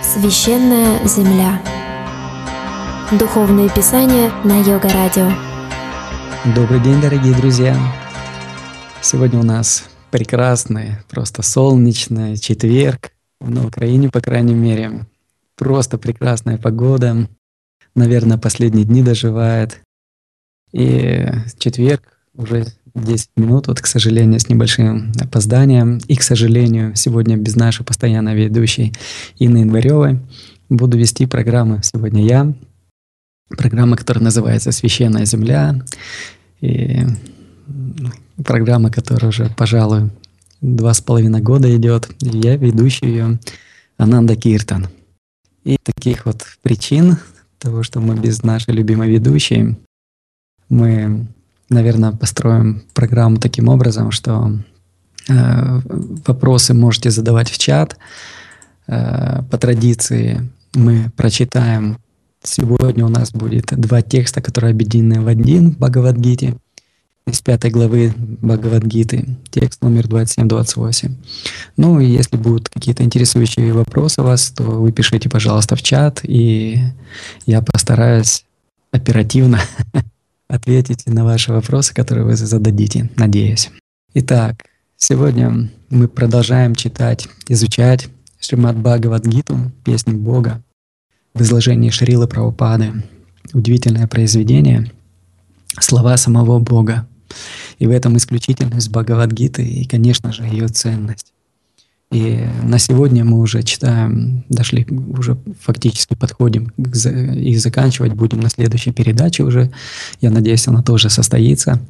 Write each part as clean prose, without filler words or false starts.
Священная земля. Духовные писания на Йога Радио. Добрый день, дорогие друзья! Сегодня у нас прекрасный, просто солнечный четверг. На Украине, по крайней мере, просто прекрасная погода. Наверное, последние дни доживает. И четверг уже 10 минут, вот, к сожалению, с небольшим опозданием. И, к сожалению, сегодня без нашей постоянной ведущей Инны Январевой буду вести программу сегодня я. Программа, которая называется «Священная земля». И программа, которая уже, пожалуй, 2,5 года идет. И я ведущий ее Ананда Киртан. И таких вот причин того, что мы без нашей любимой ведущей, мы, наверное, построим программу таким образом, что вопросы можете задавать в чат. По традиции мы прочитаем. Сегодня у нас будет 2 текста, которые объединены в один в Бхагавад-гите. Из 5 главы Бхагавад-гиты, текст номер 27-28. Ну и если будут какие-то интересующие вопросы у вас, то вы пишите, пожалуйста, в чат, и я постараюсь оперативно ответить на ваши вопросы, которые вы зададите, надеюсь. Итак, сегодня мы продолжаем читать, изучать Шримад Бхагавад-гиту, песнь Бога, в изложении Шрилы Прабхупады. Удивительное произведение, слова самого Бога. И в этом исключительность Бхагавад-гиты и, конечно же, ее ценность. И на сегодня мы уже читаем, дошли, уже фактически подходим и заканчивать будем на следующей передаче уже. Я надеюсь, она тоже состоится.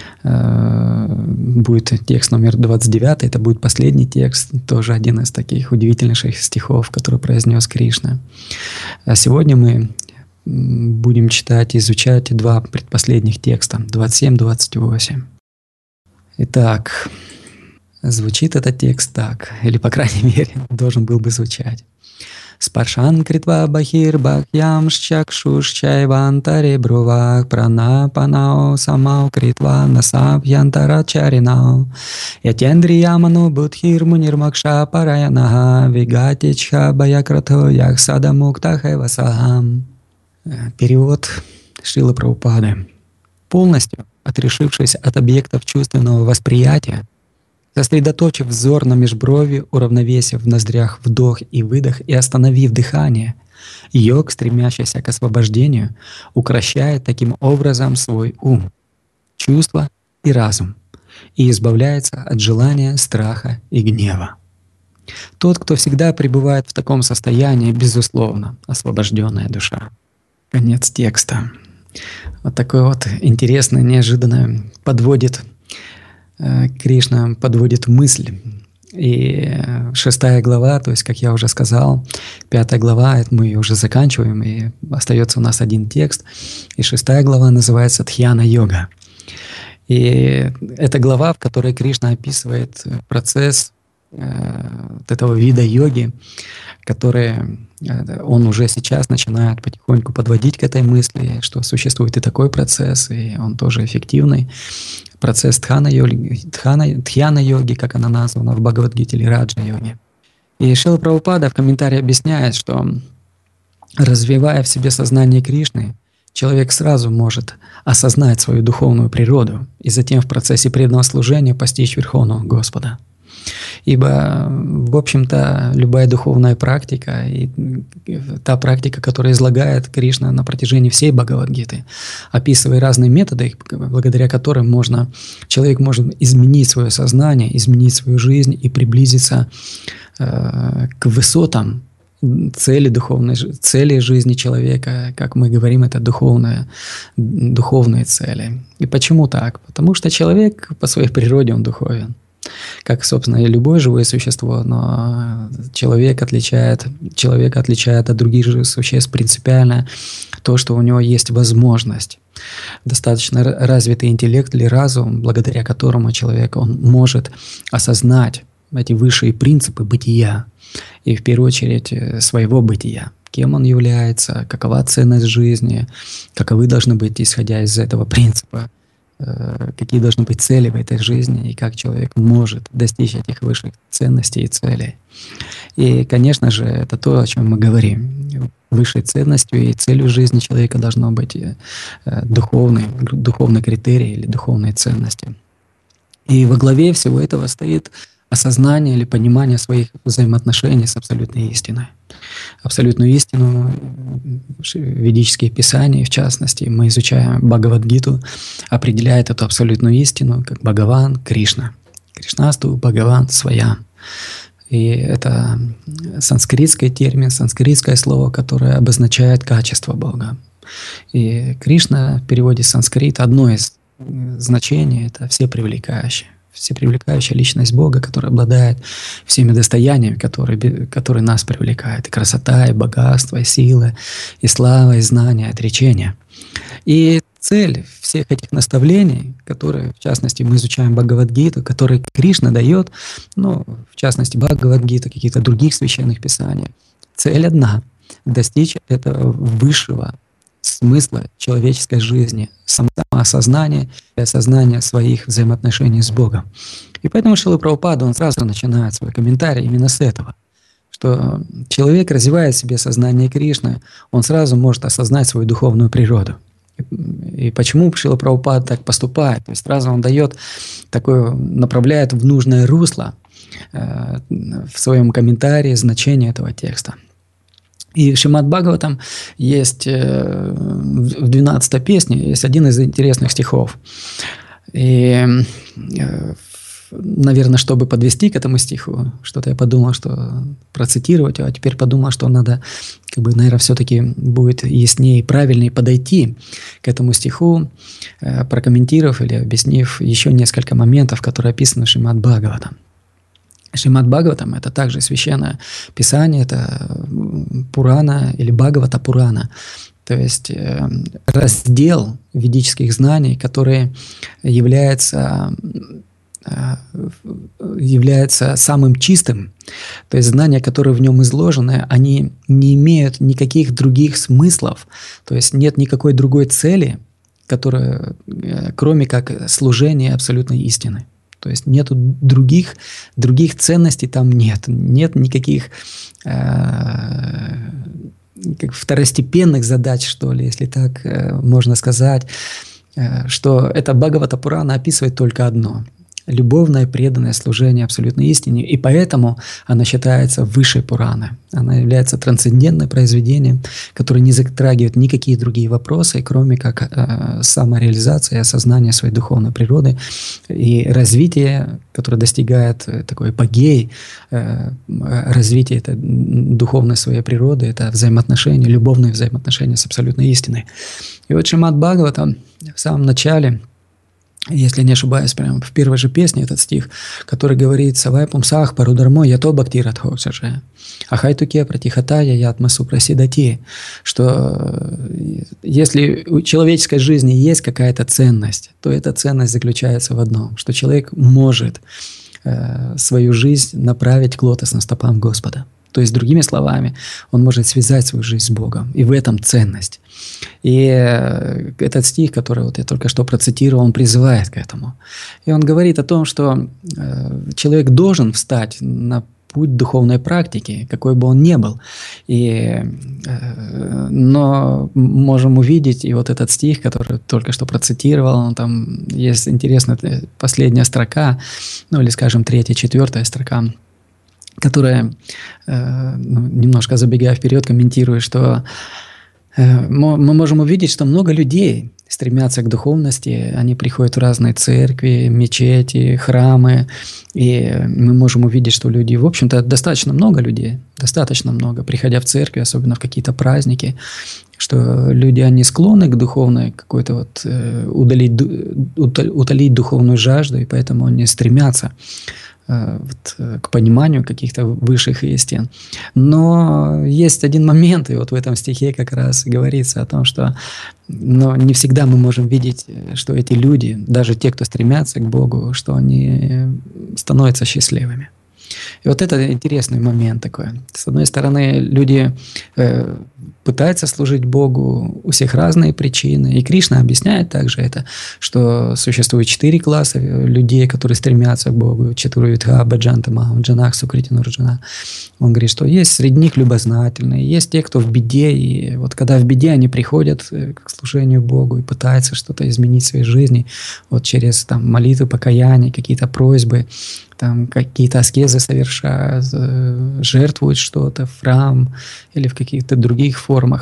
Будет текст номер 29, это будет последний текст, тоже один из таких удивительнейших стихов, который произнес Кришна. А сегодня мы будем читать и изучать 2 предпоследних текста, 27-28. Итак, звучит этот текст так, или, по крайней мере, должен был бы звучать. Спаршан критва бахир бахьям шчакшуш чайвантаре брувак пранапанао самау критва насабьянтара чаринау ятендрияману будхир мунирмакша параянаха вигатичха баякратхо яхсада муктахевасахам. Перевод Шрилы Прабхупады. Полностью отрешившись от объектов чувственного восприятия, сосредоточив взор на межброви, уравновесив в ноздрях вдох и выдох и остановив дыхание, йог, стремящийся к освобождению, укрощает таким образом свой ум, чувства и разум и избавляется от желания, страха и гнева. Тот, кто всегда пребывает в таком состоянии, безусловно, освобожденная душа. Конец текста. Вот такой вот интересный, неожиданно подводит Кришна подводит мысль. И 6 глава, то есть, как я уже сказал, 5 глава, это мы ее уже заканчиваем, и остается у нас один текст. И 6 глава называется «Дхьяна-йога». И это глава, в которой Кришна описывает процесс вот этого вида йоги, который он уже сейчас начинает потихоньку подводить к этой мысли, что существует и такой процесс, и он тоже эффективный. Процесс дхьяна-йоги, как она названа в Бхагавад-гите, или раджа-йоги. И Шрила Прабхупада в комментарии объясняет, что, развивая в себе сознание Кришны, человек сразу может осознать свою духовную природу и затем в процессе преданного служения постичь Верховного Господа. Ибо, в общем-то, любая духовная практика и та практика, которая излагает Кришна на протяжении всей Бхагавад-гиты, описывая разные методы, благодаря которым человек может изменить свое сознание, изменить свою жизнь и приблизиться к высотам цели жизни человека, как мы говорим, это духовные цели. И почему так? Потому что человек по своей природе, он духовен. Как, собственно, и любое живое существо, но человека отличает от других живых существ принципиально то, что у него есть возможность, достаточно развитый интеллект или разум, благодаря которому человек он может осознать эти высшие принципы бытия и, в первую очередь, своего бытия. Кем он является, какова ценность жизни, каковы должны быть, исходя из этого принципа, какие должны быть цели в этой жизни и как человек может достичь этих высших ценностей и целей. И, конечно же, это то, о чем мы говорим. Высшей ценностью и целью жизни человека должно быть духовный критерий или духовные ценности. И во главе всего этого стоит осознание или понимание своих взаимоотношений с абсолютной истиной. Абсолютную истину, ведические писания, в частности, мы изучаем Бхагавад-гиту, определяет эту абсолютную истину как Бхагаван Кришна. Кришнасту Бхагаван Сваям. И это санскритский термин, санскритское слово, которое обозначает качество Бога. И Кришна в переводе с санскрита одно из значений — это всепривлекающее. Всепривлекающая личность Бога, которая обладает всеми достояниями, которые нас привлекают. И красота, и богатство, и сила, и слава, и знания, и отречение. И цель всех этих наставлений, которые, в частности, мы изучаем Бхагавад-гиту, которые Кришна дает, ну, в частности, Бхагавад-гита, каких-то других священных писаний, цель одна — достичь этого высшего смысла человеческой жизни, самоосознания и осознания своих взаимоотношений с Богом. И поэтому Шрила Прабхупада, он сразу начинает свой комментарий именно с этого, что человек развивает в себе сознание Кришны, он сразу может осознать свою духовную природу. И почему Шрила Прабхупада так поступает? То есть сразу он дает такое, направляет в нужное русло в своем комментарии значение этого текста. И в Шримад Бхагаватам есть в 12-й песне есть один из интересных стихов. И, наверное, чтобы подвести к этому стиху, что-то я подумал, что процитировать, а теперь подумал, что надо, наверное, все-таки будет яснее и правильнее подойти к этому стиху, прокомментировав или объяснив еще несколько моментов, которые описаны в Шримад Бхагаватам. Шримад Бхагаватам — это также священное писание, это Пурана или Бхагавата Пурана, то есть раздел ведических знаний, который является самым чистым, то есть знания, которые в нем изложены, они не имеют никаких других смыслов, то есть нет никакой другой цели, которая, кроме как служения абсолютной истины. То есть нету других ценностей там нет никаких второстепенных задач, что ли, если так можно сказать, что эта Бхагавата Пурана описывает только одно — любовное преданное служение абсолютной истине, и поэтому она считается высшей Пураной. Она является трансцендентным произведением, которое не затрагивает никакие другие вопросы, кроме как самореализация и осознание своей духовной природы и развитие, которое достигает такой апогей, развитие этой духовной своей природы, это взаимоотношения, любовные взаимоотношения с абсолютной истиной. И вот Шримад Бхагаватам в самом начале, если не ошибаюсь, прямо в первой же песне этот стих, который говорит «Савай пумсах парудармо ято бхакти радхоксаже, ахайтуке пратихатая ятмасу прасидати», что если у человеческой жизни есть какая-то ценность, то эта ценность заключается в одном, что человек может свою жизнь направить к лотосным стопам Господа. То есть, другими словами, он может связать свою жизнь с Богом. И в этом ценность. И этот стих, который вот я только что процитировал, он призывает к этому. И он говорит о том, что человек должен встать на путь духовной практики, какой бы он ни был. Но можем увидеть, и вот этот стих, который только что процитировал, там есть интересная последняя строка, ну или, скажем, 3-я, 4-я строка, которая, немножко забегая вперед, комментирует, что мы можем увидеть, что много людей стремятся к духовности, они приходят в разные церкви, мечети, храмы, и мы можем увидеть, что люди, в общем-то, достаточно много людей, приходя в церкви, особенно в какие-то праздники, что люди, они склонны к духовной какой-то вот утолить духовную жажду, и поэтому они стремятся к пониманию каких-то высших истин. Но есть один момент, и вот в этом стихе как раз говорится о том, что не всегда мы можем видеть, что эти люди, даже те, кто стремятся к Богу, что они становятся счастливыми. И вот это интересный момент такой. С одной стороны, люди пытаются служить Богу, у всех разные причины. И Кришна объясняет также это, что существует 4 класса людей, которые стремятся к Богу. Чатурвидха, Баджанта, Махамджанах, Сукритинурджана. Он говорит, что есть среди них любознательные, есть те, кто в беде. И вот когда в беде они приходят к служению Богу и пытаются что-то изменить в своей жизни вот через там, молитвы, покаяние, какие-то просьбы, там какие-то аскезы совершают, жертвуют что-то в храм или в каких-то других формах,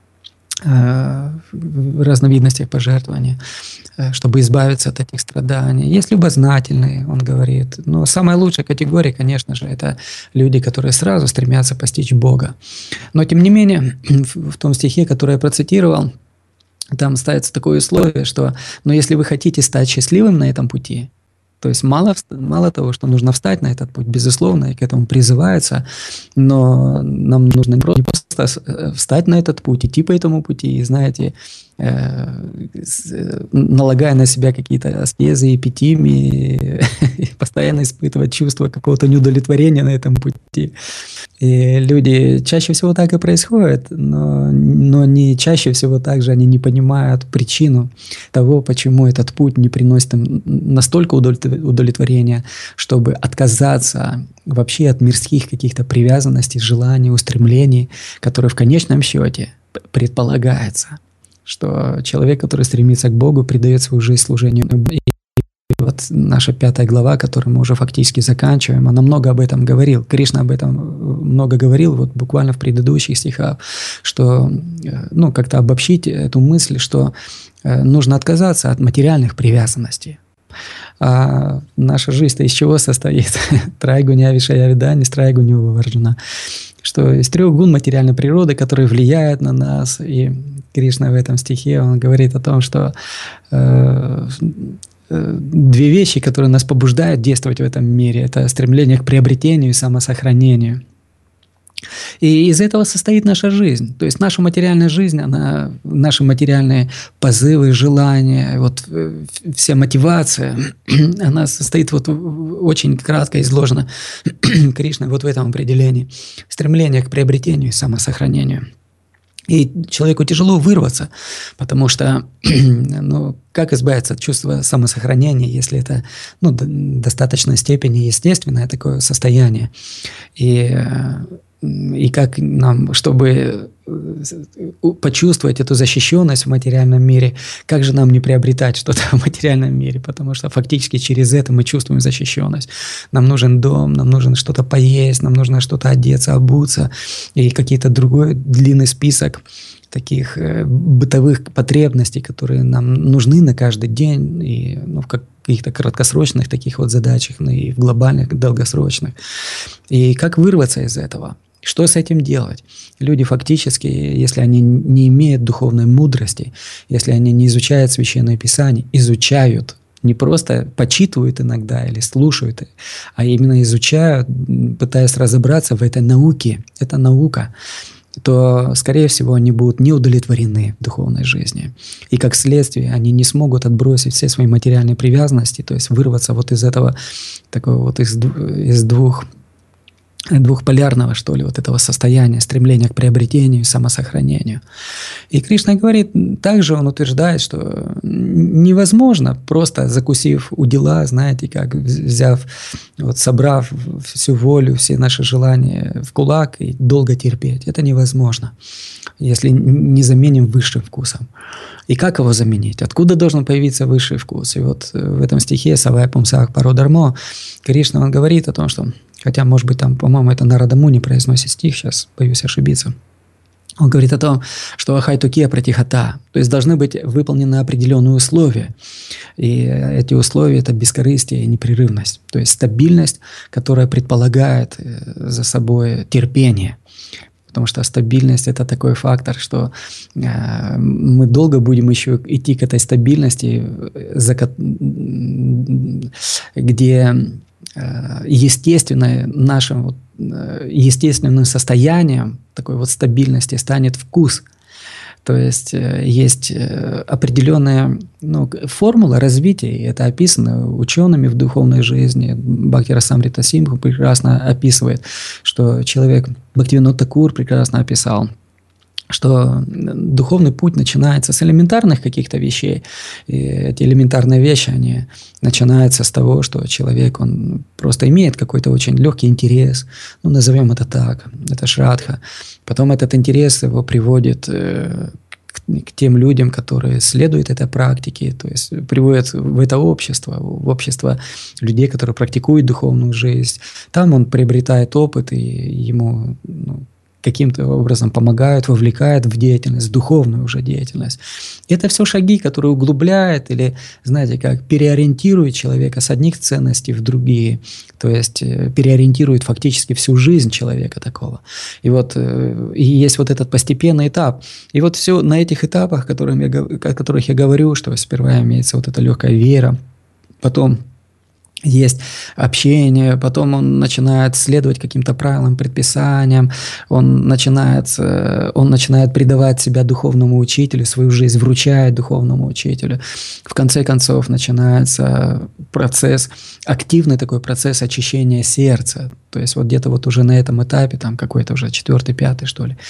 в разновидностях пожертвования, чтобы избавиться от этих страданий. Есть любознательные, он говорит. Но самая лучшая категория, конечно же, это люди, которые сразу стремятся постичь Бога. Но тем не менее, в том стихе, который я процитировал, там ставится такое условие, что «но если вы хотите стать счастливым на этом пути», то есть мало того, что нужно встать на этот путь, безусловно, и к этому призывается, но нам нужно не просто встать на этот путь, идти по этому пути, и, знаете, налагая на себя какие-то аскезы, эпитимии, и постоянно испытывать чувство какого-то неудовлетворения на этом пути. И люди чаще всего так и происходит, но не чаще всего также они не понимают причину того, почему этот путь не приносит им настолько удовлетворения, чтобы отказаться вообще от мирских каких-то привязанностей, желаний, устремлений, которые в конечном счете предполагается, что человек, который стремится к Богу, предает свою жизнь служению. И вот наша 5 глава, которую мы уже фактически заканчиваем, она много об этом говорил. Кришна об этом много говорил, вот буквально в предыдущих стихах, что, как-то обобщить эту мысль, что нужно отказаться от материальных привязанностей. А наша жизнь-то из чего состоит? Трайгуня Вишаявидани, Страйгуню Варджуна. Что из 3 гун материальной природы, которые влияют на нас. И Кришна в этом стихе, он говорит о том, что 2 вещи, которые нас побуждают действовать в этом мире, это стремление к приобретению и самосохранению. И из этого состоит наша жизнь. То есть наша материальная жизнь, наши материальные позывы, желания, вот вся мотивация, она состоит вот очень кратко изложена Кришной вот в этом определении. Стремление к приобретению и самосохранению. И человеку тяжело вырваться, потому что, как избавиться от чувства самосохранения, если это, в достаточной степени естественное такое состояние. И как нам, чтобы почувствовать эту защищенность в материальном мире, как же нам не приобретать что-то в материальном мире, потому что фактически через это мы чувствуем защищенность. Нам нужен дом, нам нужно что-то поесть, нам нужно что-то одеться, обуться, и какие-то другой длинный список таких бытовых потребностей, которые нам нужны на каждый день, и в каких-то краткосрочных таких вот задачах, и в глобальных, долгосрочных. И как вырваться из этого? Что с этим делать? Люди фактически, если они не имеют духовной мудрости, если они не изучают Священное Писание, изучают, не просто почитывают иногда или слушают, а именно изучают, пытаясь разобраться в этой науке. Это наука. То, скорее всего, они будут не удовлетворены в духовной жизни. И как следствие, они не смогут отбросить все свои материальные привязанности, то есть вырваться вот из этого, такого вот из двухполярного, что ли, вот этого состояния, стремления к приобретению и самосохранению. И Кришна говорит, также он утверждает, что невозможно, просто закусив у дела, знаете, как собрав всю волю, все наши желания в кулак и долго терпеть. Это невозможно, если не заменим высшим вкусом. И как его заменить? Откуда должен появиться высший вкус? И вот в этом стихе «Савай пумсах пародармо» Кришна, он говорит о том, что, хотя, может быть, там, по-моему, это Нарада Муни произносит стих, сейчас боюсь ошибиться. Он говорит о том, что ахайтукия пратихата, то есть должны быть выполнены определенные условия. И эти условия – это бескорыстие и непрерывность, то есть стабильность, которая предполагает за собой терпение. Потому что стабильность – это такой фактор, что мы долго будем еще идти к этой стабильности, где нашим естественным состоянием такой вот стабильности станет вкус. То есть есть определенная формула развития, и это описано учеными в духовной жизни. Бхакти Расамрита Синдху прекрасно описывает, что человек, Бхактивинода Такур прекрасно описал, что духовный путь начинается с элементарных каких-то вещей. И эти элементарные вещи, они начинаются с того, что человек, он просто имеет какой-то очень легкий интерес, назовем это так, это шрадха. Потом этот интерес его приводит к тем людям, которые следуют этой практике, то есть приводят в это общество, в общество людей, которые практикуют духовную жизнь. Там он приобретает опыт, и ему каким-то образом помогают, вовлекают в деятельность, в духовную уже деятельность. Это все шаги, которые углубляют или, знаете, как переориентируют человека с одних ценностей в другие. То есть переориентируют фактически всю жизнь человека такого. И вот и есть вот этот постепенный этап. И вот все на этих этапах, о которых я говорю, что сперва имеется вот эта легкая вера, потом есть общение, потом он начинает следовать каким-то правилам, предписаниям, он начинает предавать себя духовному учителю, свою жизнь вручает духовному учителю. В конце концов начинается процесс, активный такой процесс очищения сердца. То есть вот где-то вот уже на этом этапе, там какой-то уже 4-5, что ли,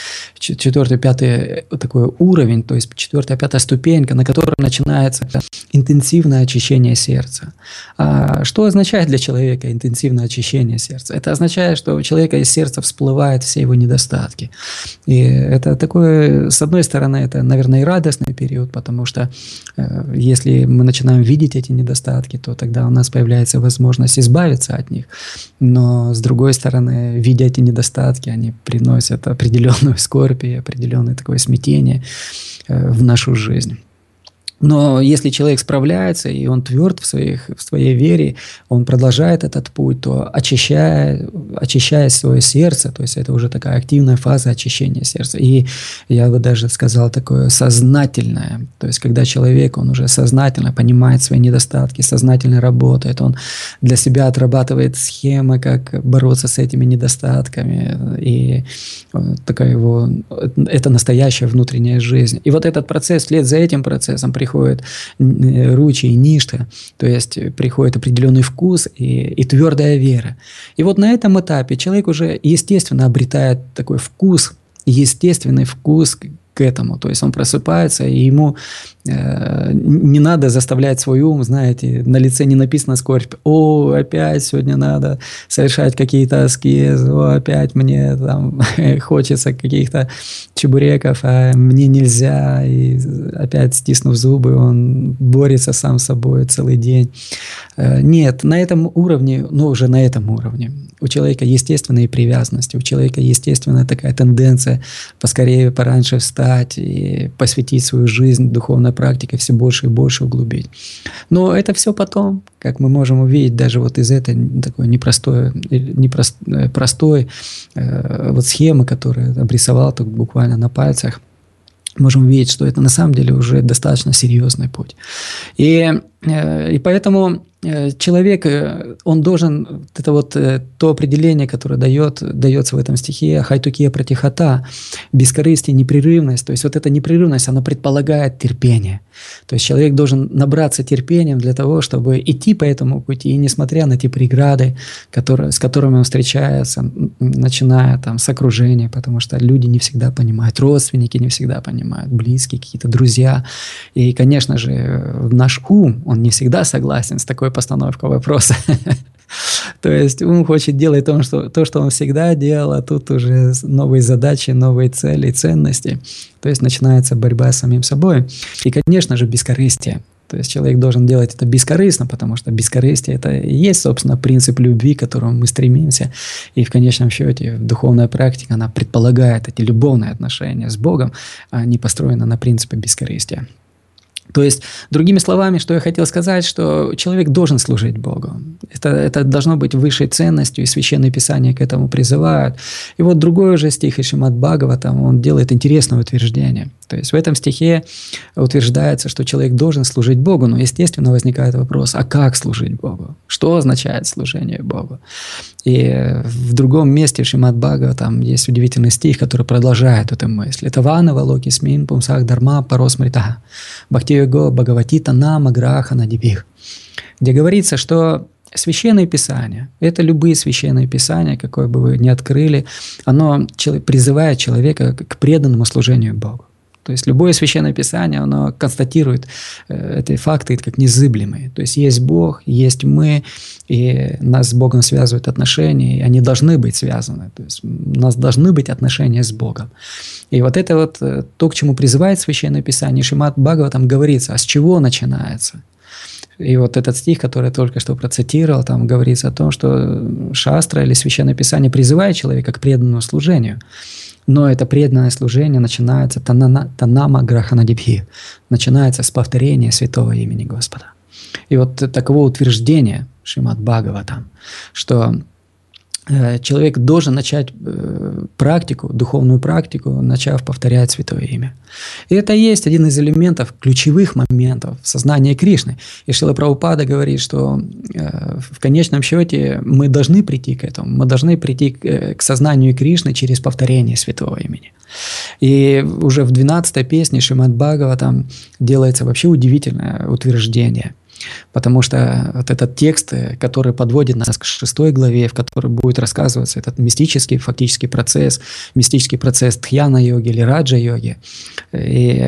4-5 такой уровень, то есть 4-5 ступенька, на которой начинается интенсивное очищение сердца. А что означает для человека интенсивное очищение сердца? Это означает, что у человека из сердца всплывают все его недостатки. И это такое, с одной стороны, это, наверное, и радостный период, потому что если мы начинаем видеть эти недостатки, то тогда у нас появляется возможность избавиться от них. Но с другой стороны, видя эти недостатки, они приносят определенную скорбь и определенное такое смятение в нашу жизнь. Но если человек справляется, и он тверд в своей вере, он продолжает этот путь, то очищая свое сердце, то есть это уже такая активная фаза очищения сердца. И я бы даже сказал, такое сознательное, то есть когда человек, он уже сознательно понимает свои недостатки, сознательно работает, он для себя отрабатывает схемы, как бороться с этими недостатками, и это настоящая внутренняя жизнь. И вот этот процесс, вслед за этим процессом приходит ручи и ништа, то есть приходит определенный вкус и твердая вера. И вот на этом этапе человек уже естественно обретает такой вкус, естественный вкус к этому. То есть он просыпается, и ему не надо заставлять свой ум, знаете, на лице не написано скорбь. О, опять сегодня надо совершать какие-то аскезы, о, опять мне там хочется каких-то чебуреков, а мне нельзя. И опять, стиснув зубы, он борется сам с собой целый день. Нет, на этом уровне, уже на этом уровне у человека естественные привязанности, у человека естественная такая тенденция поскорее, пораньше встать и посвятить свою жизнь духовной практике, все больше и больше углубить. Но это все потом, как мы можем увидеть, даже вот из этой такой простой вот схемы, которую обрисовал тут буквально на пальцах, можем увидеть, что это на самом деле уже достаточно серьезный путь. И поэтому человек, он должен, это вот то определение, которое дается в этом стихе, хайтукия пратихата, бескорыстие, непрерывность, то есть вот эта непрерывность, она предполагает терпение. То есть человек должен набраться терпением для того, чтобы идти по этому пути, и несмотря на те преграды, с которыми он встречается, начиная там с окружения, потому что люди не всегда понимают, родственники не всегда понимают, близкие, какие-то друзья. И, конечно же, наш ум, он не всегда согласен с такой постановкой вопроса. То есть ум хочет делать то, что он всегда делал, а тут уже новые задачи, новые цели, ценности. То есть начинается борьба с самим собой. И, конечно же, бескорыстие. То есть человек должен делать это бескорыстно, потому что бескорыстие – это и есть, собственно, принцип любви, к которому мы стремимся. И в конечном счете духовная практика, она предполагает эти любовные отношения с Богом, а не построена на принципе бескорыстия. То есть, другими словами, что я хотел сказать, что человек должен служить Богу. Это должно быть высшей ценностью, и Священное Писание к этому призывают. И вот другой уже стих из Шримад Бхагаватам, он делает интересное утверждение. То есть в этом стихе утверждается, что человек должен служить Богу, но, естественно, возникает вопрос, а как служить Богу? Что означает служение Богу? И в другом месте в Шримад Бхагаватам есть удивительный стих, который продолжает эту мысль. Это «Вана валоки смин пумсах дарма паросмритаха бхактиего бхагаватита нама граха надибих», где говорится, что Священное Писание, это любые Священные Писания, какое бы вы ни открыли, оно призывает человека к преданному служению Богу. То есть любое Священное Писание, оно констатирует эти факты как незыблемые. То есть есть Бог, есть мы, и нас с Богом связывают отношения, и они должны быть связаны. То есть у нас должны быть отношения с Богом. И вот это вот то, к чему призывает Священное Писание. Шримад Бхагаватам говорится, а с чего начинается? И вот этот стих, который я только что процитировал, там говорится о том, что шастра или Священное Писание призывает человека к преданному служению. Но это преданное служение начинается танама граханадибхи, начинается с повторения святого имени Господа. И вот таково утверждение Шримад Бхагаватам, что человек должен начать практику, духовную практику, начав повторять святое имя. И это есть один из элементов, ключевых моментов сознания Кришны. И Шрила Прабхупада говорит, что в конечном счете мы должны прийти к этому, мы должны прийти к сознанию Кришны через повторение святого имени. И уже в 12-й песне Шримад Бхагаватам делается вообще удивительное утверждение. Потому что вот этот текст, который подводит нас к 6 главе, в которой будет рассказываться этот мистический фактический процесс дхьяна-йоги или раджа-йоги. И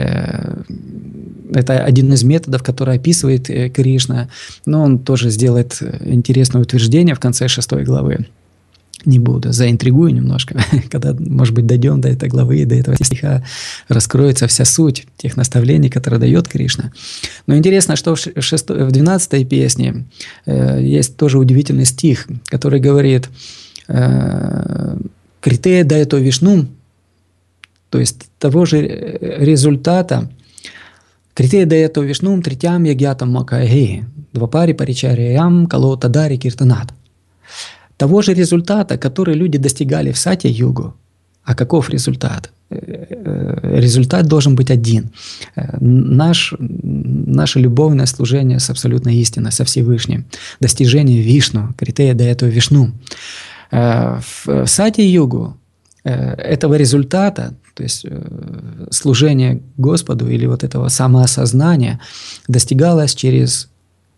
это один из методов, который описывает Кришна. Но он тоже сделает интересное утверждение в конце 6 главы. Не буду, заинтригую немножко, когда, может быть, дойдем до этой главы, до этого стиха, раскроется вся суть тех наставлений, которые дает Кришна. Но интересно, что в 12-й песне есть тоже удивительный стих, который говорит «Критея даято вишну», то есть того же результата, «Критея даято вишну тритям ягьятам макаги, двапари паричарьям калота дари киртанат». Того же результата, который люди достигали в сатья-югу. А каков результат? Результат должен быть один. Наше любовное служение с абсолютной истиной, со Всевышним. Достижение Вишну, критея даято вишну. В сатья-югу этого результата, то есть служение Господу или вот этого самоосознания, достигалось через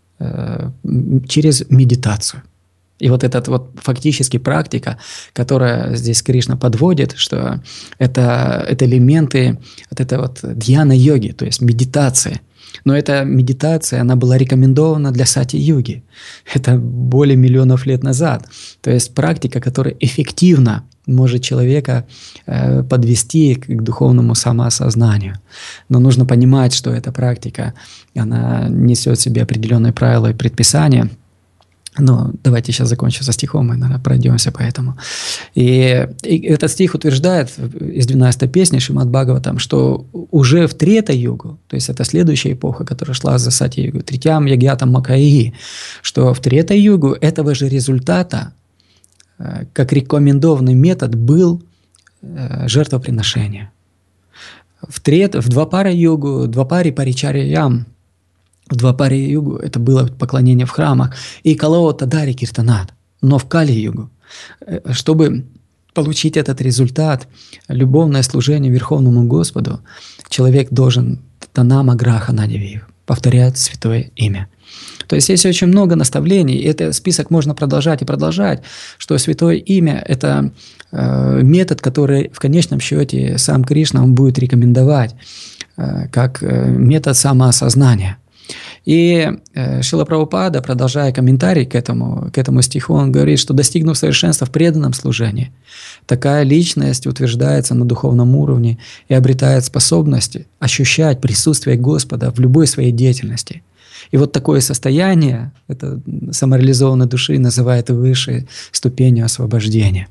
медитацию. И вот эта вот фактически практика, которая здесь Кришна подводит, что это элементы вот этой вот дьяна-йоги, то есть медитации. Но эта медитация, она была рекомендована для сати-йоги. Это более миллионов лет назад. То есть практика, которая эффективно может человека подвести к духовному самоосознанию. Но нужно понимать, что эта практика, она несет в себе определенные правила и предписания. Но давайте сейчас закончим со стихом, мы, наверное, пройдемся по этому. И этот стих утверждает из 12-й песни Шримад Бхагаватам, что уже в Трета-югу, то есть это следующая эпоха, которая шла за Сати-югу, Тритям Ягьятам Макаи, что в Трета-югу этого же результата, как рекомендованный метод, был жертвоприношение. В Двапара-югу, Двапари Паричарьям, в Двапари-югу это было поклонение в храмах, и Калаота Дари Киртанат. Но в Кали-югу, чтобы получить этот результат, любовное служение Верховному Господу, человек должен танама граха надивив, повторять святое имя. То есть есть очень много наставлений, и этот список можно продолжать и продолжать, что святое имя – это метод, который в конечном счете сам Кришна он будет рекомендовать как метод самоосознания. И Шрила Прабхупада, продолжая комментарий к этому стиху, он говорит, что достигнув совершенства в преданном служении, такая личность утверждается на духовном уровне и обретает способность ощущать присутствие Господа в любой своей деятельности. И вот такое состояние, это самореализованной души, называют высшей ступенью освобождения.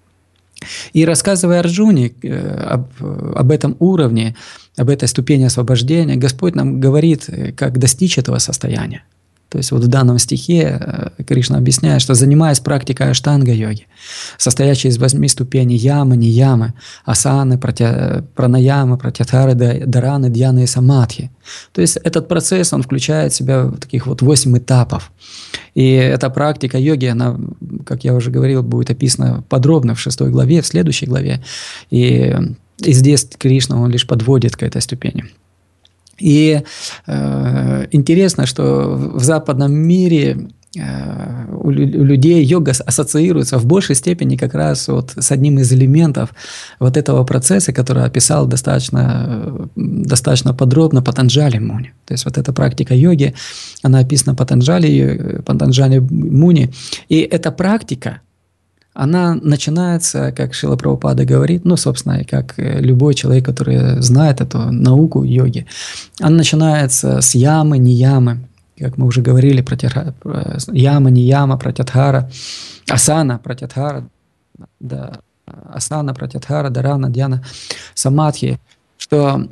И рассказывая Арджуне об этом уровне, об этой ступени освобождения, Господь нам говорит, как достичь этого состояния. То есть вот в данном стихе Кришна объясняет, что занимаясь практикой аштанга-йоги, состоящей из 8 ступеней ямы, ниямы, асаны, пранаямы, пратятхары, дharаны, дьяны и самадхи. То есть этот процесс, он включает в себя таких вот 8 этапов. И эта практика йоги, она, как я уже говорил, будет описана подробно в 6 главе, в следующей главе. И здесь Кришна, он лишь подводит к этой ступени. И интересно, что в западном мире у людей йога ассоциируется в большей степени как раз вот с одним из элементов вот этого процесса, который описал достаточно подробно Патанджали Муни. То есть вот эта практика йоги, она описана Патанджали Муни. И эта практика, она начинается, как Шрила Прабхупада говорит, ну, собственно, как любой человек, который знает эту науку йоги, она начинается с ямы, ниямы, как мы уже говорили, яма, нияма, пратятхара, асана, пратятхара, да, асана, пратятхара, дharana, дьяна, самадхи. Что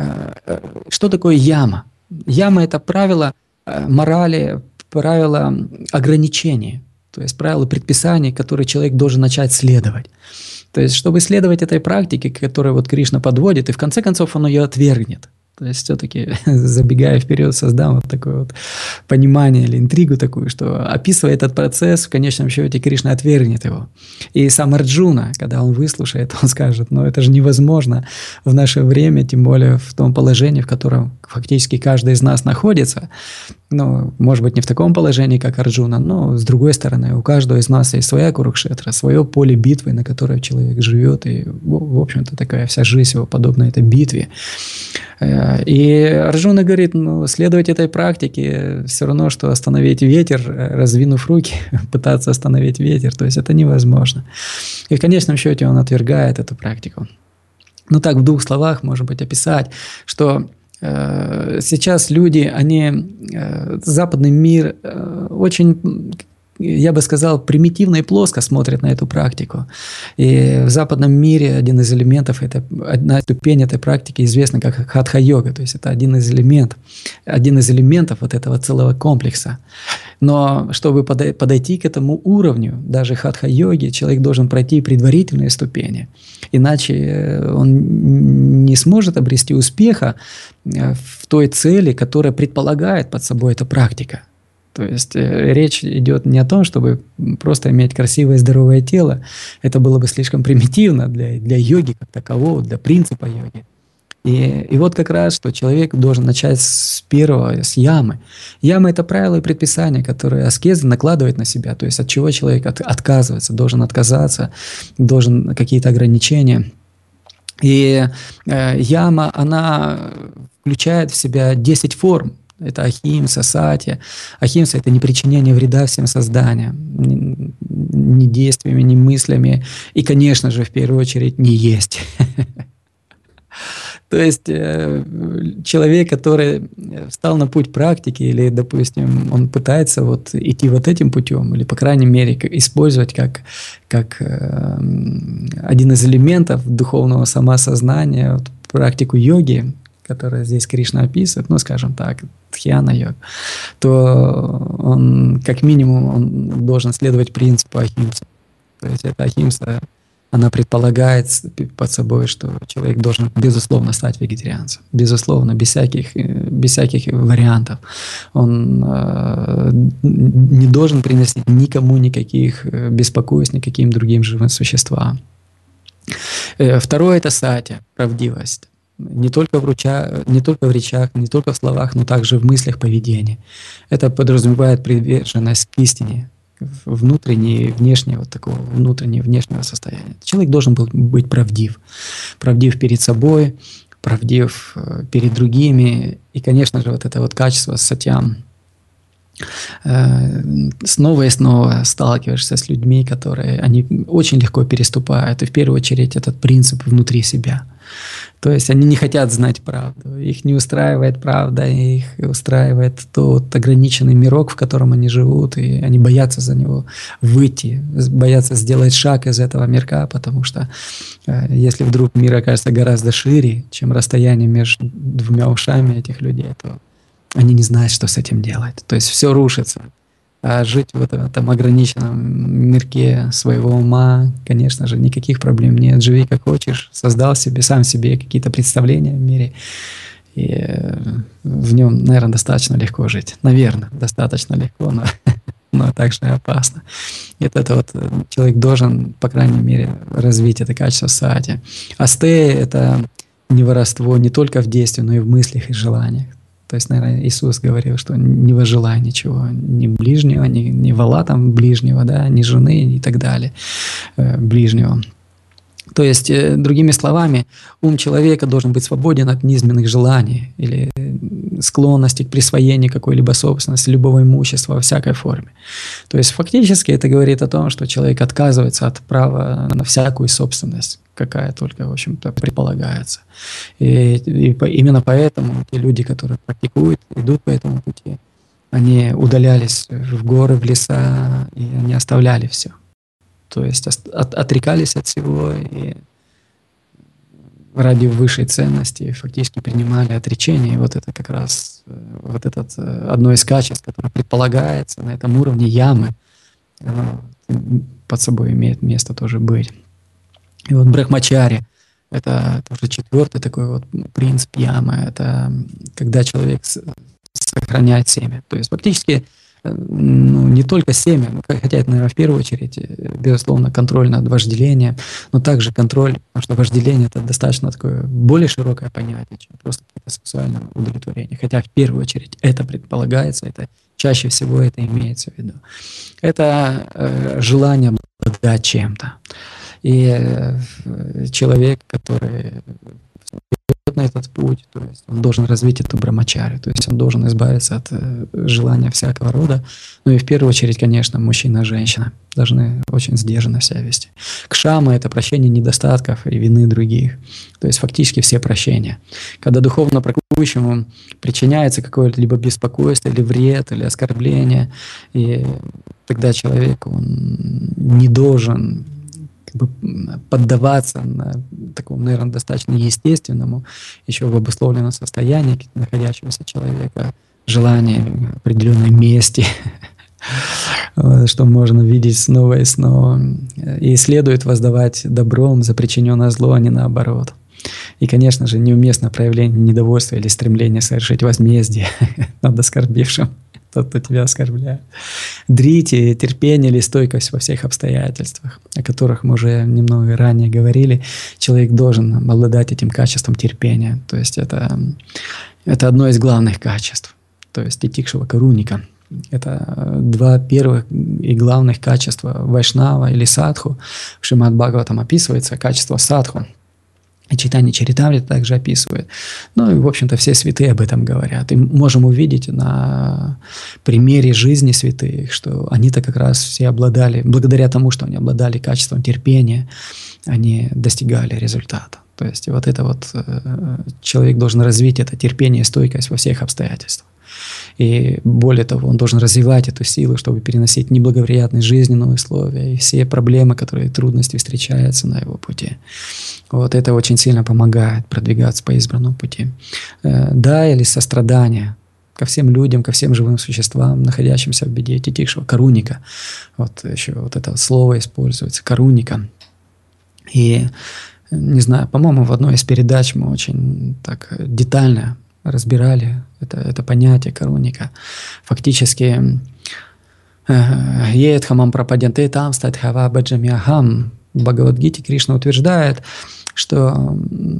такое яма? Яма – это правило морали, правило ограничений. То есть правила предписаний, которые человек должен начать следовать. То есть, чтобы следовать этой практике, которую вот Кришна подводит, и в конце концов он ее отвергнет. То есть, все-таки, забегая вперед, создам вот такое вот понимание или интригу такую, что, описывая этот процесс, в конечном счете Кришна отвергнет его. И сам Арджуна, когда он выслушает, он скажет: ну это же невозможно в наше время, тем более в том положении, в котором фактически каждый из нас находится. Ну, может быть, не в таком положении, как Арджуна, но с другой стороны, у каждого из нас есть своя Курукшетра, свое поле битвы, на которое человек живет, и, в общем-то, такая вся жизнь его подобна этой битве. И Арджуна говорит: ну, следовать этой практике все равно, что остановить ветер, раздвинув руки, пытаться остановить ветер, то есть это невозможно. И в конечном счете он отвергает эту практику. Ну, так в 2 словах, может быть, описать, что сейчас люди, западный мир очень, я бы сказал, примитивно и плоско смотрят на эту практику. И в западном мире одна ступень этой практики известна как хатха-йога, то есть это один из элементов вот этого целого комплекса. Но чтобы подойти к этому уровню, даже хатха-йоги, человек должен пройти предварительные ступени. Иначе он не сможет обрести успеха в той цели, которая предполагает под собой эта практика. То есть речь идет не о том, чтобы просто иметь красивое здоровое тело. Это было бы слишком примитивно для йоги как такового, для принципа йоги. И вот как раз, что человек должен начать с ямы. Яма – это правила и предписания, которые аскеза накладывает на себя. То есть от чего человек отказывается, должен отказаться, должен какие-то ограничения. И яма, она включает в себя 10 форм. Это ахимса, сатья. Ахимса – это не причинение вреда всем созданиям, ни действиями, ни мыслями. И, конечно же, в первую очередь, не есть. То есть человек, который встал на путь практики, или, допустим, он пытается вот идти вот этим путем, или, по крайней мере, использовать как один из элементов духовного самосознания вот, практику йоги, которую здесь Кришна описывает, ну, скажем так, дхьяна-йога, то он, как минимум, он должен следовать принципу ахимсы. То есть эта ахимса, она предполагает под собой, что человек должен, безусловно, стать вегетарианцем. Безусловно, без всяких вариантов. Он не должен приносить никому никаких беспокойств, никаким другим живым существам. Второе – это сатья, правдивость. Не только в речах, не только в словах, но также в мыслях, поведении. Это подразумевает приверженность к истине, внутреннее и внешнее, вот такого внутреннего и внешнего состояния. Человек должен быть правдив. Правдив перед собой, правдив перед другими. И, конечно же, вот это вот качество сатьям. Снова и снова сталкиваешься с людьми, они очень легко переступают. И в первую очередь этот принцип внутри себя. То есть они не хотят знать правду, их не устраивает правда, их устраивает тот ограниченный мирок, в котором они живут, и они боятся за него выйти, боятся сделать шаг из этого мирка, потому что если вдруг мир окажется гораздо шире, чем расстояние между 2 ушами этих людей, то они не знают, что с этим делать. То есть все рушится. А жить в этом ограниченном мирке своего ума, конечно же, никаких проблем нет. Живи как хочешь, создал себе, сам себе какие-то представления в мире, и в нем, наверное, достаточно легко жить. Наверное, достаточно легко, но также и опасно. И это вот человек должен, по крайней мере, развить это качество сати. Астея — это не воровство не только в действии, но и в мыслях и желаниях. То есть, наверное, Иисус говорил, что не возжелай ничего, ни ближнего, ни вола там ближнего, да, ни жены и так далее, ближнего. То есть, другими словами, ум человека должен быть свободен от низменных желаний или склонности к присвоению какой-либо собственности, любого имущества во всякой форме. То есть, фактически это говорит о том, что человек отказывается от права на всякую собственность, какая только, в общем-то, предполагается. И именно поэтому те люди, которые практикуют, идут по этому пути, они удалялись в горы, в леса, и они оставляли все. То есть отрекались от всего и ради высшей ценности фактически принимали отречение. И вот это как раз одно из качеств, которое предполагается на этом уровне ямы, оно под собой имеет место тоже быть. И вот брахмачари — это тоже четвертый такой вот принцип ямы. Это когда человек сохраняет семя. То есть фактически не только семя, хотя это, наверное, в первую очередь, безусловно, контроль над вожделением, но также контроль, потому что вожделение — это достаточно такое более широкое понятие, чем просто сексуальное удовлетворение. Хотя в первую очередь это предполагается, это чаще всего это имеется в виду. Это желание обладать чем-то. И человек, который на этот путь, то есть он должен развить эту брамачарию, то есть он должен избавиться от желания всякого рода. Ну и в первую очередь, конечно, мужчина и женщина должны очень сдержанно себя вести. Кшама — это прощение недостатков и вины других, то есть фактически все прощения. Когда духовно практикующему причиняется какое-либо беспокойство или вред, или оскорбление, и тогда человек, он не должен поддаваться на такому, наверное, достаточно естественному, еще в обусловленном состоянии находящегося человека, желание определенной мести, что можно видеть снова и снова. И следует воздавать добром за причиненное зло, а не наоборот. И, конечно же, неуместно проявление недовольства или стремление совершить возмездие над оскорбившим тот, кто тебя оскорбляет. Дрити, терпение или стойкость во всех обстоятельствах, о которых мы уже немного ранее говорили. Человек должен обладать этим качеством терпения. То есть это одно из главных качеств. То есть титикшава каруника. Это два первых и главных качества вайшнава или садху. В Шримад Бхагаватам описывается качество садху. И Чайтанья Чаритамрита также описывает. Ну и, в общем-то, все святые об этом говорят. И можем увидеть на примере жизни святых, что они-то как раз все обладали, благодаря тому, что они обладали качеством терпения, они достигали результата. То есть вот это вот человек должен развить это терпение и стойкость во всех обстоятельствах. И более того, он должен развивать эту силу, чтобы переносить неблагоприятные жизненные условия и все проблемы, которые, трудности встречаются на его пути. Вот это очень сильно помогает продвигаться по избранному пути. Да, или сострадание ко всем людям, ко всем живым существам, находящимся в беде. Титикшава каруника. Вот еще вот это слово используется. Каруника. И, не знаю, по-моему, в одной из передач мы очень так детально разбирали это понятие каруника. Фактически «Еетхамам пропадянте там стать хава баджамиахам». В Бхагавад-гите Кришна утверждает, что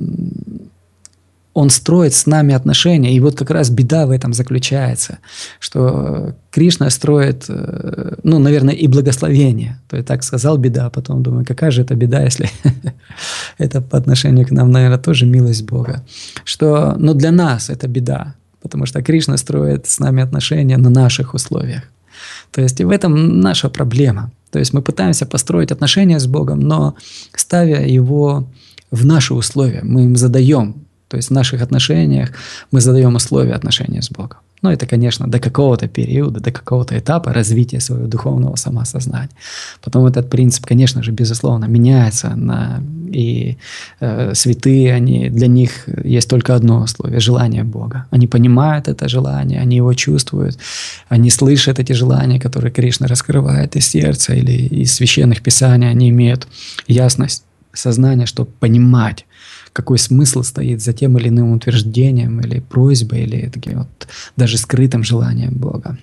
он строит с нами отношения. И вот как раз беда в этом заключается, что Кришна строит, наверное, и благословение. То есть так сказал беда, а потом думаю, какая же это беда, если это по отношению к нам, наверное, тоже милость Бога. Но для нас это беда, потому что Кришна строит с нами отношения на наших условиях. То есть и в этом наша проблема. То есть мы пытаемся построить отношения с Богом, но ставя его в наши условия, мы им задаем. То есть в наших отношениях мы задаем условия отношения с Богом. Ну, это, конечно, до какого-то периода, до какого-то этапа развития своего духовного самосознания. Потом этот принцип, конечно же, безусловно, меняется. И святые, для них есть только одно условие – желание Бога. Они понимают это желание, они его чувствуют, они слышат эти желания, которые Кришна раскрывает из сердца или из священных писаний. Они имеют ясность сознания, чтобы понимать, какой смысл стоит за тем или иным утверждением, или просьбой, или таким вот даже скрытым желанием Бога.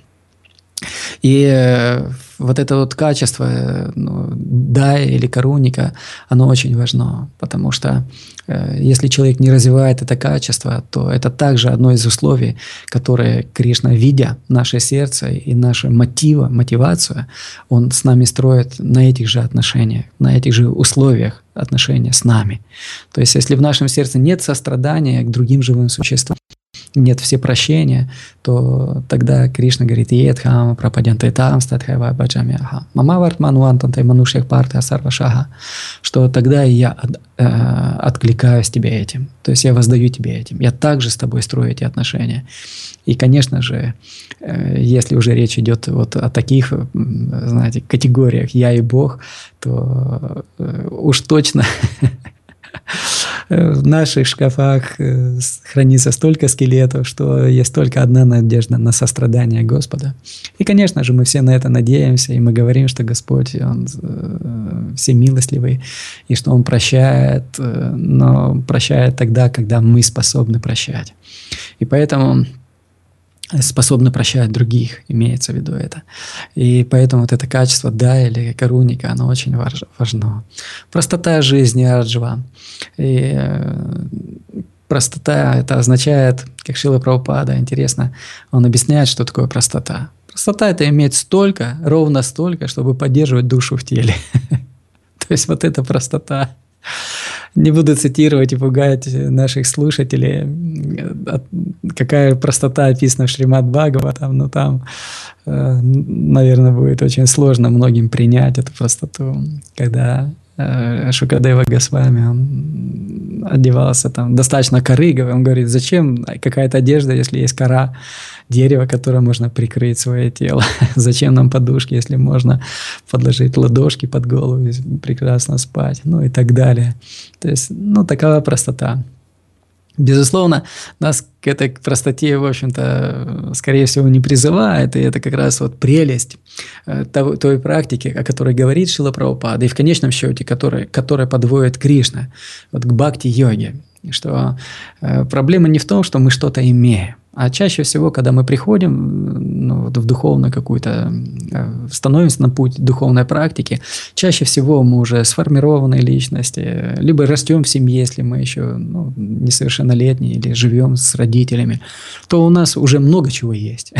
И вот это вот качество, дай или каруника, оно очень важно, потому что если человек не развивает это качество, то это также одно из условий, которые Кришна, видя наше сердце и нашу мотивацию, он с нами строит на этих же отношениях, на этих же условиях отношения с нами. То есть если в нашем сердце нет сострадания к другим живым существам, нет всепрощения, то тогда Кришна говорит: «Едхам пропадянте там статхайва баджами аха. Мама вартману антантай манушьях парты асарвашага», что тогда и я откликаюсь тебе этим. То есть я воздаю тебе этим. Я также с тобой строю эти отношения. И, конечно же, если уже речь идет вот о таких, знаете, категориях «я» и «Бог», то уж точно в наших шкафах хранится столько скелетов, что есть только одна надежда на сострадание Господа. И, конечно же, мы все на это надеемся, и мы говорим, что Господь, Он всемилостливый, и что Он прощает, но прощает тогда, когда мы способны прощать. И поэтому способны прощать других, имеется в виду это. И поэтому вот это качество «да» или «каруника», оно очень важно. Простота жизни Арджва. И простота, это означает, как Шрила Прабхупада, интересно, он объясняет, что такое простота. Простота – это иметь ровно столько, чтобы поддерживать душу в теле. То есть вот эта простота. Не буду цитировать и пугать наших слушателей, какая простота описана в Шримад Бхагаватам, но там, наверное, будет очень сложно многим принять эту простоту, когда Шукадева Госвами, он одевался там достаточно корыговый, он говорит: зачем какая-то одежда, если есть кора дерева, которое можно прикрыть свое тело? Зачем нам подушки, если можно подложить ладошки под голову и прекрасно спать? Ну и так далее. То есть, такова простота. Безусловно, нас к этой простоте, в общем-то, скорее всего, не призывает, и это как раз вот прелесть той практики, о которой говорит Шрила Прабхупада, и в конечном счете, которая подводит Кришна вот к бхакти-йоге, что проблема не в том, что мы что-то имеем, а чаще всего, когда мы приходим в духовную какую-то, становимся на путь духовной практики, чаще всего мы уже сформированные личности, либо растем в семье, если мы еще несовершеннолетние, или живем с родителями, то у нас уже много чего есть.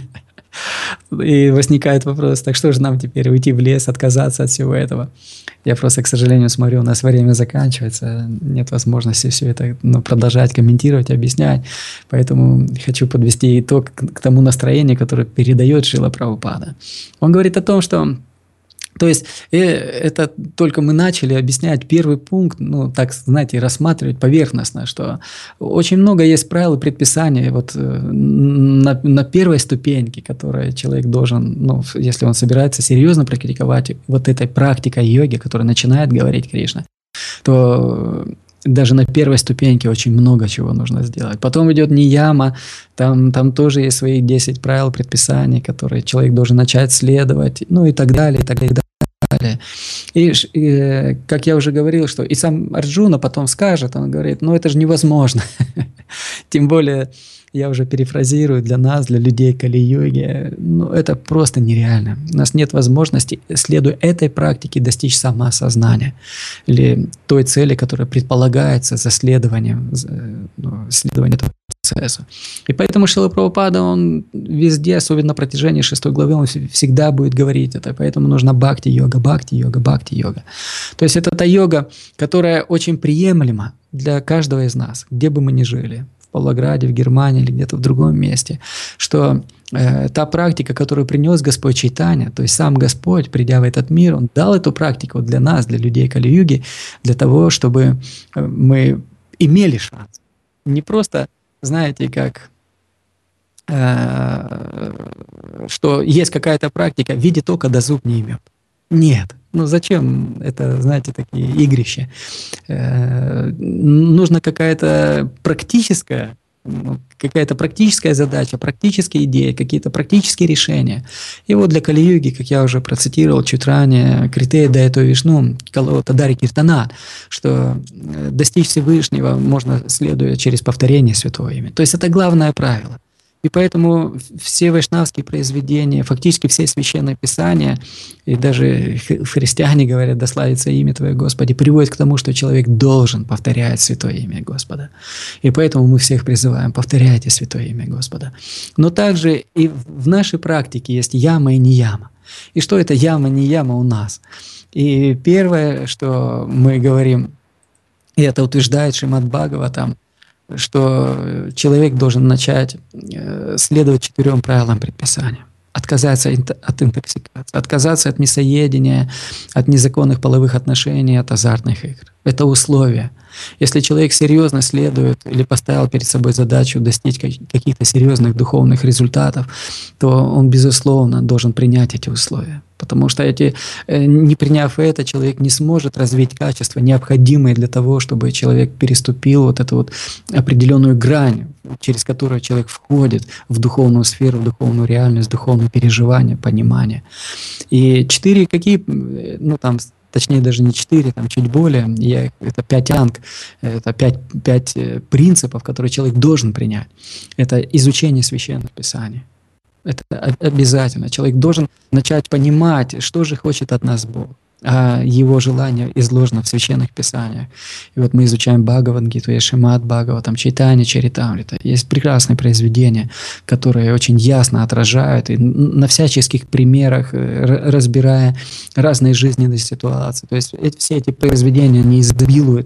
И возникает вопрос: так что же нам теперь, уйти в лес, отказаться от всего этого? Я просто, к сожалению, смотрю, у нас время заканчивается, нет возможности все это продолжать комментировать, объяснять. Поэтому хочу подвести итог к тому настроению, которое передает Шрила Прабхупада. Он говорит о том, что то есть это только мы начали объяснять первый пункт, так, знаете, рассматривать поверхностно, что очень много есть правил и предписаний вот на первой ступеньке, которые человек должен, если он собирается серьезно практиковать вот этой практикой йоги, которая начинает говорить Кришна, то даже на первой ступеньке очень много чего нужно сделать. Потом идет нияма, там тоже есть свои 10 правил, предписаний, которые человек должен начать следовать, и так далее, и так далее. И как я уже говорил, что и сам Арджуна потом скажет, он говорит: это же невозможно. Тем более, я уже перефразирую, для нас, для людей Кали-йоги, это просто нереально. У нас нет возможности, следуя этой практике, достичь самоосознания или той цели, которая предполагается за следованием этого процесса. И поэтому Шрила Прабхупада, он везде, особенно на протяжении 6 главы, он всегда будет говорить это. Поэтому нужна бхакти-йога, бхакти-йога, бхакти-йога. То есть это та йога, которая очень приемлема для каждого из нас, где бы мы ни жили. В Павлограде, в Германии или где-то в другом месте, что та практика, которую принес Господь Чайтанья, то есть сам Господь, придя в этот мир, Он дал эту практику для нас, для людей Кали-юги, для того, чтобы мы имели шанс. Не просто, знаете, как что есть какая-то практика, видит око да зуб не имет. Нет. Ну зачем это, знаете, такие игрища? Нужна какая-то практическая задача, практические идеи, какие-то практические решения. И вот для Кали-юги, как я уже процитировал чуть ранее, критерий дайто вишну, тадари киртана, что достичь Всевышнего можно, следуя через повторение святого имени. То есть это главное правило. И поэтому все вайшнавские произведения, фактически все священные писания, и даже христиане говорят, да славится имя Твое, Господи, приводят к тому, что человек должен повторять святое имя Господа. И поэтому мы всех призываем, повторяйте святое имя Господа. Но также и в нашей практике есть яма и не яма. И что это яма, не яма у нас? И первое, что мы говорим, и это утверждает Шримад Бхагаватам, что человек должен начать следовать 4 правилам предписания. Отказаться от интоксикации, отказаться от мясоедения, от незаконных половых отношений, от азартных игр. Это условие. Если человек серьезно следует или поставил перед собой задачу достичь каких-то серьезных духовных результатов, то он, безусловно, должен принять эти условия. Потому что не приняв это, человек не сможет развить качества, необходимые для того, чтобы человек переступил вот эту вот определенную грань, через которую человек входит в духовную сферу, в духовную реальность, в духовное переживание, понимание. И 4 какие, точнее даже не 4, там чуть более, это 5 анг, это 5 принципов, которые человек должен принять. Это изучение священных писаний. Это обязательно. Человек должен начать понимать, что же хочет от нас Бог. А его желание изложено в священных писаниях. И вот мы изучаем Бхагавад-гиту, Шримад Бхагаватам, Чайтанья Чаритамрита. Есть прекрасные произведения, которые очень ясно отражают и на всяческих примерах, разбирая разные жизненные ситуации. То есть все эти произведения, они изобилуют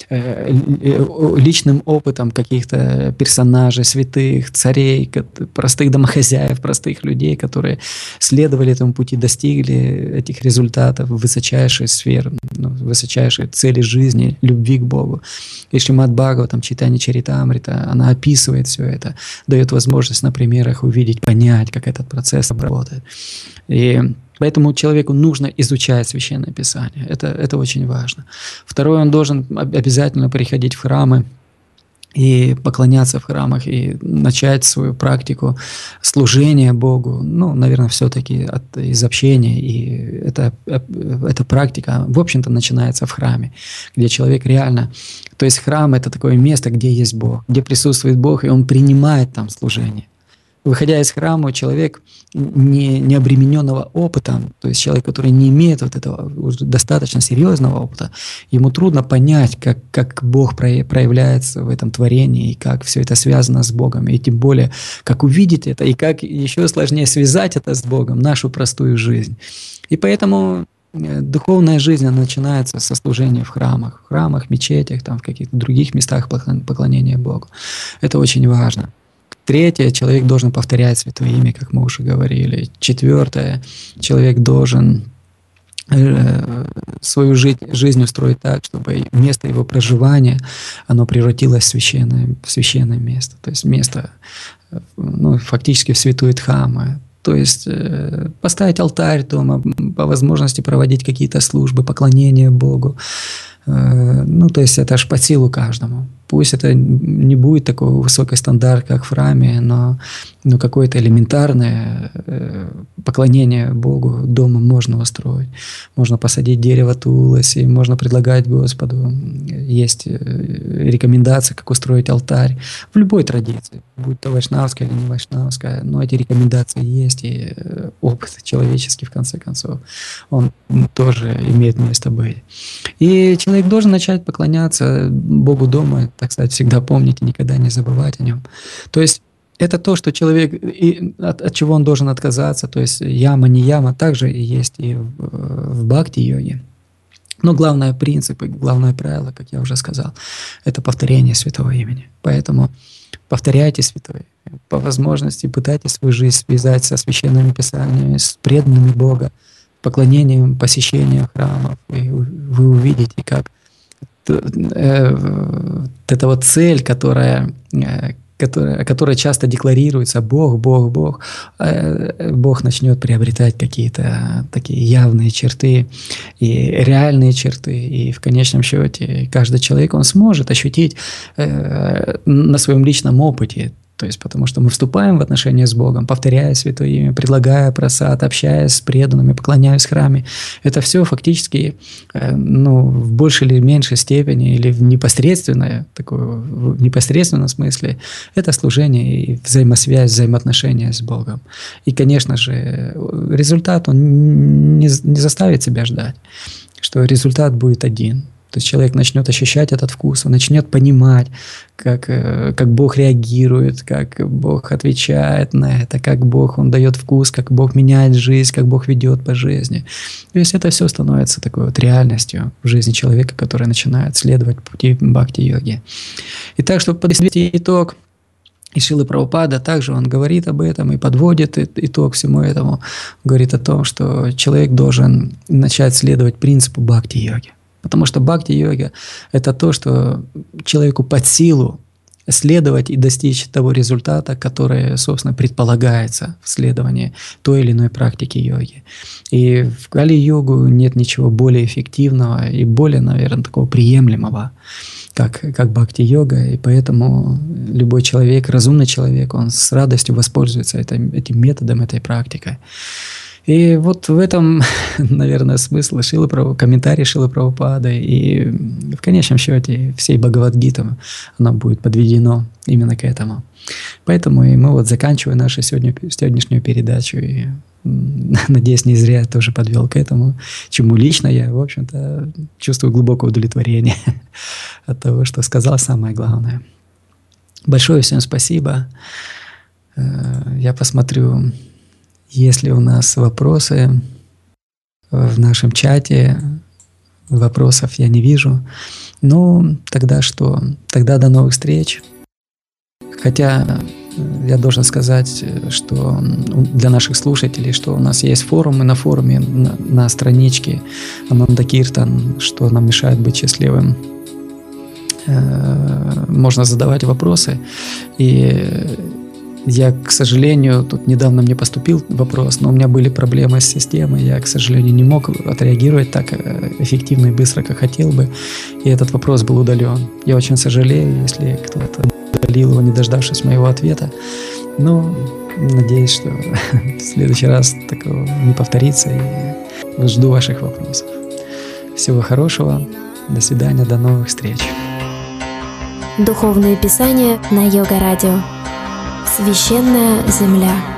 личным опытом каких-то персонажей, святых, царей, простых домохозяев, простых людей, которые следовали этому пути, достигли этих результатов, высочайшей сферы, высочайшей цели жизни, любви к Богу. И Шримад Бхагаватам, Чайтанья Чаритамрита, она описывает все это, дает возможность на примерах увидеть, понять, как этот процесс работает. И поэтому человеку нужно изучать Священное Писание. Это очень важно. Второе, он должен обязательно приходить в храмы и поклоняться в храмах, и начать свою практику служения Богу, наверное, все-таки из общения. И эта практика, в общем-то, начинается в храме, где человек реально... То есть храм — это такое место, где есть Бог, где присутствует Бог, и Он принимает там служение. Выходя из храма, человек не обремененного опытом, то есть человек, который не имеет вот этого уже достаточно серьезного опыта, ему трудно понять, как Бог проявляется в этом творении, и как все это связано с Богом, и тем более, как увидеть это, и как еще сложнее связать это с Богом, нашу простую жизнь. И поэтому духовная жизнь, она начинается со служения в храмах, мечетях, там, в каких-то других местах поклонения Богу. Это очень важно. Третье, человек должен повторять Святое Имя, как мы уже говорили. Четвертое, человек должен свою жизнь устроить так, чтобы место его проживания, оно превратилось в священное место. То есть место, фактически в святую Дхамму. То есть поставить алтарь дома, по возможности проводить какие-то службы, поклонения Богу. То есть это аж по силу каждому. Пусть это не будет такой высокий стандарт, как в храме, но какое-то элементарное поклонение Богу дома можно устроить. Можно посадить дерево туласи, можно предлагать Господу. Есть рекомендации, как устроить алтарь в любой традиции, будь то вайшнавская или не вайшнавская, но эти рекомендации есть, и опыт человеческий, в конце концов, он тоже имеет место быть. И человек должен начать поклоняться Богу дома, так сказать, всегда помнить и никогда не забывать о нем. То есть это то, что человек, от чего он должен отказаться, то есть яма, не яма, также и есть и в бхакти-йоге. Но главный принцип и главное правило, как я уже сказал, это повторение святого имени. Поэтому повторяйте святое имя. По возможности пытайтесь свою жизнь связать со священными писаниями, с преданными Бога, поклонением, посещением храмов. И вы увидите, как эта вот цель, которая которой часто декларируется Бог, Бог, Бог, Бог начнет приобретать какие-то такие явные черты и реальные черты. И в конечном счете каждый человек, он сможет ощутить на своем личном опыте. То есть, потому что мы вступаем в отношения с Богом, повторяя Святое Имя, предлагая просад, общаясь с преданными, поклоняясь в храме. Это все фактически, в большей или меньшей степени, или в непосредственном смысле, это служение и взаимосвязь, взаимоотношения с Богом. И, конечно же, результат, он не заставит себя ждать, что результат будет один. То есть человек начнет ощущать этот вкус, он начнет понимать, как Бог реагирует, как Бог отвечает на это, как Бог, Он дает вкус, как Бог меняет жизнь, как Бог ведет по жизни. То есть это все становится такой вот реальностью в жизни человека, который начинает следовать пути бхакти-йоги. Итак, чтобы подвести итог, и Шрила Прабхупада также он говорит об этом и подводит итог всему этому, говорит о том, что человек должен начать следовать принципу бхакти-йоги. Потому что бхакти-йога – это то, что человеку под силу следовать и достичь того результата, который, собственно, предполагается в следовании той или иной практики йоги. И в Кали-йогу нет ничего более эффективного и более, наверное, такого приемлемого, как бхакти-йога. И поэтому любой человек, разумный человек, он с радостью воспользуется этим методом, этой практикой. И вот в этом, наверное, смысл комментарий Шрилы Прабхупады. И в конечном счете всей Бхагавад-гиты оно будет подведено именно к этому. Поэтому и мы вот заканчиваем нашу сегодняшнюю передачу. И, надеюсь, не зря я тоже подвел к этому, чему лично я, в общем-то, чувствую глубокое удовлетворение от того, что сказал самое главное. Большое всем спасибо. Я посмотрю, есть ли у нас вопросы в нашем чате. Вопросов я не вижу. Ну, тогда что? Тогда до новых встреч. Хотя я должен сказать, что для наших слушателей, что у нас есть форумы, на форуме, на страничке Ананда Киртан, что нам мешает быть счастливым. Можно задавать вопросы. И я, к сожалению, тут недавно мне поступил вопрос, но у меня были проблемы с системой, я, к сожалению, не мог отреагировать так эффективно и быстро, как хотел бы, и этот вопрос был удален. Я очень сожалею, если кто-то удалил его, не дождавшись моего ответа, но надеюсь, что в следующий раз такого не повторится, и жду ваших вопросов. Всего хорошего, до свидания, до новых встреч. Духовные писания на Йога Радио. Священная земля.